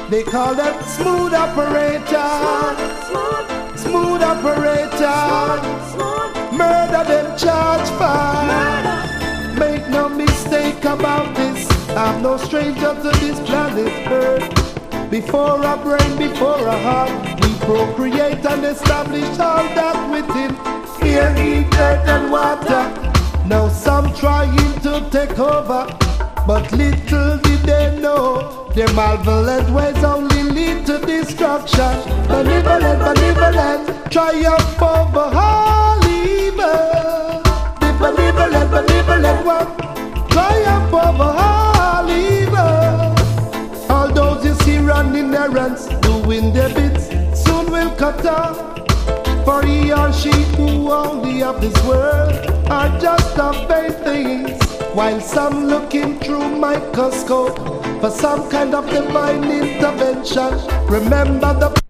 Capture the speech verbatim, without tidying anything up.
They call them smooth operator, Smooth, smooth operator. smooth, Murder them charge for. murder. Make no mistake about this, I'm no stranger to this planet Earth. Before a brain, before a heart, we procreate and establish all that within. Air, heat, earth and water. Now some trying to take over, but little did they know their malevolent ways only lead to destruction. Benevolent, benevolent, triumph over all evil. The benevolent, benevolent one, triumph over all evil. All those you see running errands, doing their bits, soon will cut off. For he or she who only of this world are just of vain things, while some looking through microscope for some kind of divine intervention. Remember the